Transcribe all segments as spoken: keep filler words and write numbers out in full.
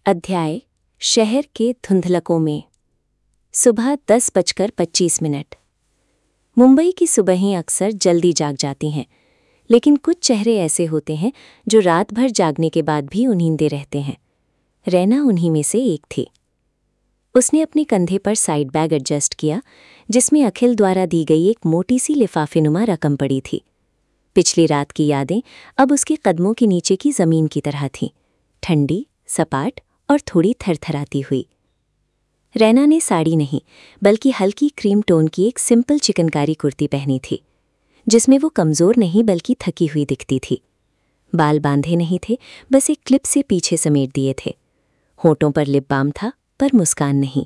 अध्याय शहर के धुंधलकों में। सुबह दस बजकर पच्चीस मिनट। मुंबई की सुबहें अक्सर जल्दी जाग जाती हैं, लेकिन कुछ चेहरे ऐसे होते हैं जो रात भर जागने के बाद भी उन्नींदे रहते हैं। रैना उन्हीं में से एक थी। उसने अपने कंधे पर साइड बैग एडजस्ट किया, जिसमें अखिल द्वारा दी गई एक मोटी सी लिफाफेनुमा रकम पड़ी थी। पिछली रात की यादें अब उसके कदमों के नीचे की जमीन की तरह थीं, ठंडी, सपाट और थोड़ी थरथराती हुई। रैना ने साड़ी नहीं बल्कि हल्की क्रीम टोन की एक सिंपल चिकनकारी कुर्ती पहनी थी, जिसमें वो कमज़ोर नहीं बल्कि थकी हुई दिखती थी। बाल बांधे नहीं थे, बस एक क्लिप से पीछे समेट दिए थे। होठों पर लिप बाम था, पर मुस्कान नहीं।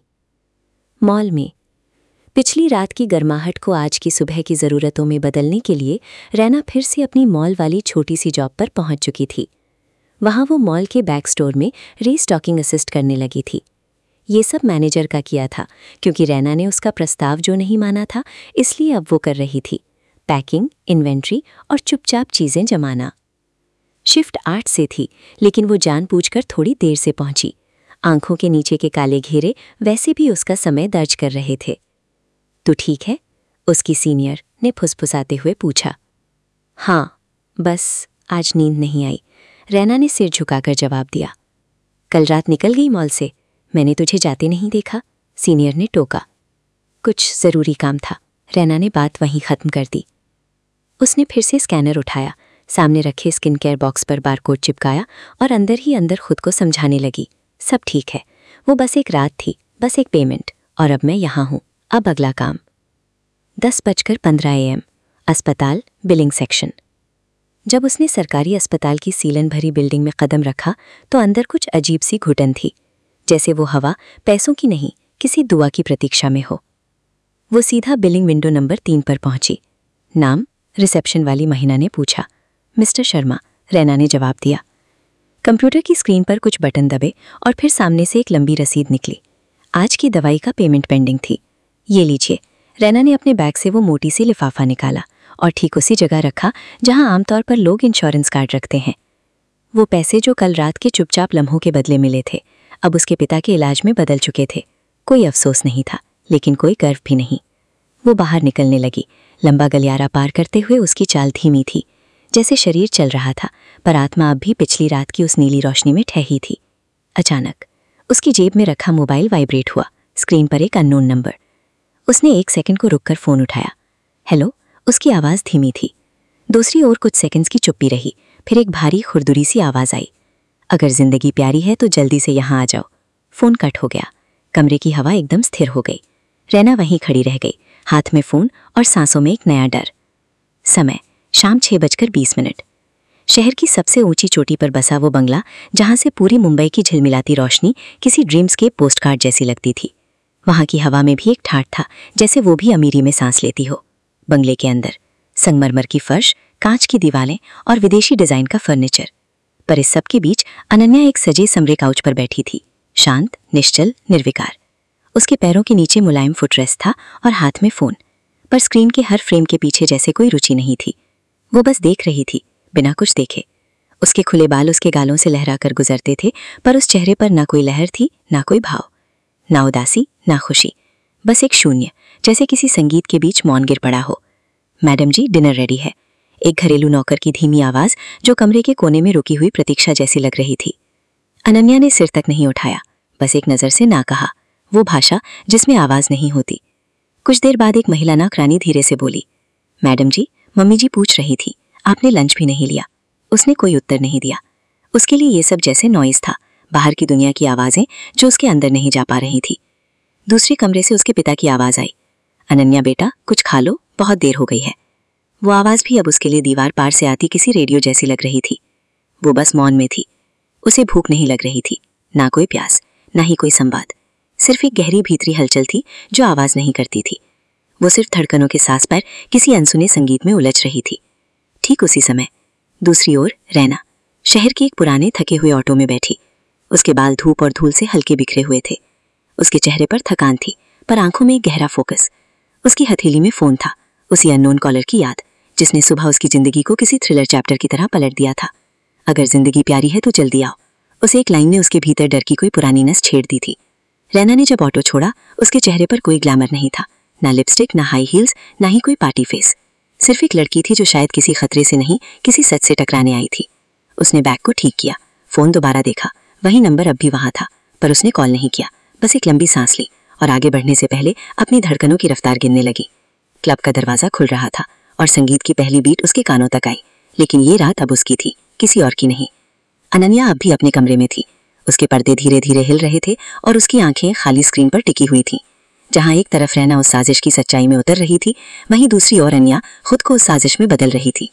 मॉल में पिछली रात की गर्माहट को आज की सुबह की ज़रूरतों में बदलने के लिए रैना फिर से अपनी मॉल वाली छोटी सी जॉब पर पहुंच चुकी थी। वहां वो मॉल के बैक स्टोर में रीस्टॉकिंग असिस्ट करने लगी थी। ये सब मैनेजर का किया था, क्योंकि रैना ने उसका प्रस्ताव जो नहीं माना था, इसलिए अब वो कर रही थी पैकिंग, इन्वेंट्री और चुपचाप चीज़ें जमाना। शिफ्ट आठ से थी, लेकिन वो जानबूझकर थोड़ी देर से पहुंची। आंखों के नीचे के काले घेरे वैसे भी उसका समय दर्ज कर रहे थे। तू ठीक है? उसकी सीनियर ने फुसफुसाते हुए पूछा। हाँ, बस आज नींद नहीं आई, रैना ने सिर झुकाकर जवाब दिया। कल रात निकल गई मॉल से, मैंने तुझे जाते नहीं देखा, सीनियर ने टोका। कुछ ज़रूरी काम था, रैना ने बात वहीं ख़त्म कर दी। उसने फिर से स्कैनर उठाया, सामने रखे स्किन केयर बॉक्स पर बारकोड चिपकाया और अंदर ही अंदर खुद को समझाने लगी, सब ठीक है, वो बस एक रात थी, बस एक पेमेंट, और अब मैं यहाँ हूँ, अब अगला काम। दस बजकर पंद्रह ए एम, अस्पताल, बिलिंग सेक्शन। जब उसने सरकारी अस्पताल की सीलन भरी बिल्डिंग में कदम रखा तो अंदर कुछ अजीब सी घुटन थी, जैसे वो हवा पैसों की नहीं, किसी दुआ की प्रतीक्षा में हो। वो सीधा बिलिंग विंडो नंबर तीन पर पहुंची। नाम? रिसेप्शन वाली महिला ने पूछा। मिस्टर शर्मा, रैना ने जवाब दिया। कंप्यूटर की स्क्रीन पर कुछ बटन दबे और फिर सामने से एक लंबी रसीद निकली। आज की दवाई का पेमेंट पेंडिंग थी। ये लीजिए। रैना ने अपने बैग से वो मोटी सी लिफाफा निकाला और ठीक उसी जगह रखा जहां आमतौर पर लोग इंश्योरेंस कार्ड रखते हैं। वो पैसे जो कल रात के चुपचाप लम्हों के बदले मिले थे, अब उसके पिता के इलाज में बदल चुके थे। कोई अफसोस नहीं था, लेकिन कोई गर्व भी नहीं। वो बाहर निकलने लगी। लंबा गलियारा पार करते हुए उसकी चाल धीमी थी, जैसे शरीर चल रहा था, पर आत्मा अब भी पिछली रात की उस नीली रोशनी में ठहरी थी। अचानक उसकी जेब में रखा मोबाइल वाइब्रेट हुआ। स्क्रीन पर एक अननोन नंबर। उसने एक सेकंड को रुककर फ़ोन उठाया। हेलो, उसकी आवाज़ धीमी थी। दूसरी ओर कुछ सेकंड्स की चुप्पी रही, फिर एक भारी खुरदुरी सी आवाज़ आई। अगर जिंदगी प्यारी है तो जल्दी से यहाँ आ जाओ। फ़ोन कट हो गया। कमरे की हवा एकदम स्थिर हो गई। रैना वहीं खड़ी रह गई, हाथ में फ़ोन और सांसों में एक नया डर। समय शाम छः बजकर बीस मिनट। शहर की सबसे ऊंची चोटी पर बसा वो बंगला, जहाँ से पूरी मुंबई की झिलमिलाती रोशनी किसी ड्रीम्सकेप पोस्टकार्ड जैसी लगती थी। वहाँ की हवा में भी एक ठाठ था, जैसे वो भी अमीरी में सांस लेती हो। बंगले के अंदर संगमरमर की फर्श, कांच की दीवारें और विदेशी डिजाइन का फर्नीचर। पर इस सब के बीच अनन्या एक सजे समरे काउच पर बैठी थी, शांत, निश्चल, निर्विकार। उसके पैरों के नीचे मुलायम फुटरेस्ट था और हाथ में फ़ोन, पर स्क्रीन के हर फ्रेम के पीछे जैसे कोई रुचि नहीं थी। वो बस देख रही थी, बिना कुछ देखे। उसके खुले बाल उसके गालों से लहरा कर गुजरते थे, पर उस चेहरे पर ना कोई लहर थी, ना कोई भाव, ना उदासी, ना खुशी, बस एक शून्य, जैसे किसी संगीत के बीच मौन गिर पड़ा हो। मैडम जी, डिनर रेडी है। एक घरेलू नौकर की धीमी आवाज़ जो कमरे के कोने में रुकी हुई प्रतीक्षा जैसी लग रही थी। अनन्या ने सिर तक नहीं उठाया, बस एक नज़र से ना कहा, वो भाषा जिसमें आवाज़ नहीं होती। कुछ देर बाद एक महिला नौकरानी धीरे से बोली, मैडम जी, मम्मी जी पूछ रही थी, आपने लंच भी नहीं लिया। उसने कोई उत्तर नहीं दिया। उसके लिए ये सब जैसे नॉइज़ था, बाहर की दुनिया की आवाज़ें जो उसके अंदर नहीं जा पा रही थी। दूसरे कमरे से उसके पिता की आवाज़ आई, अनन्या बेटा, कुछ खा लो, बहुत देर हो गई है। वो आवाज़ भी अब उसके लिए दीवार पार से आती किसी रेडियो जैसी लग रही थी। वो बस मौन में थी। उसे भूख नहीं लग रही थी, ना कोई प्यास, ना ही कोई संवाद। सिर्फ एक गहरी भीतरी हलचल थी जो आवाज़ नहीं करती थी। वो सिर्फ धड़कनों के सांस पर किसी अनसुने संगीत में उलझ रही थी। ठीक उसी समय दूसरी ओर रैना शहर के एक पुराने थके हुए ऑटो में बैठी। उसके बाल धूप और धूल से हल्के बिखरे हुए थे। उसके चेहरे पर थकान थी, पर आंखों में एक गहरा फोकस। उसकी हथेली में फ़ोन था, उसी अननोन कॉलर की याद, जिसने सुबह उसकी जिंदगी को किसी थ्रिलर चैप्टर की तरह पलट दिया था। अगर जिंदगी प्यारी है तो जल्दी आओ, उसे एक लाइन ने उसके भीतर डर की कोई पुरानी नस छेड़ दी थी। रैना ने जब ऑटो छोड़ा, उसके चेहरे पर कोई ग्लैमर नहीं था, ना लिपस्टिक, ना हाई हील्स, ना ही कोई पार्टी फेस। सिर्फ एक लड़की थी जो शायद किसी खतरे से नहीं, किसी सच से टकराने आई थी। उसने बैग को ठीक किया, फोन दोबारा देखा, वही नंबर अब भी वहां था, पर उसने कॉल नहीं किया। बस एक लंबी सांस ली और आगे बढ़ने से पहले अपनी धड़कनों की रफ्तार गिनने लगी। क्लब का दरवाजा खुल रहा था और संगीत की पहली बीट उसके कानों तक आई, लेकिन ये रात अब उसकी थी, किसी और की नहीं। अनन्या अब भी अपने कमरे में थी। उसके पर्दे धीरे धीरे हिल रहे थे और उसकी आंखें खाली स्क्रीन पर टिकी हुई थीं। जहां एक तरफ रैना उस साजिश की सच्चाई में उतर रही थी, वहीं दूसरी ओर अनन्या खुद को उस साजिश में बदल रही थी।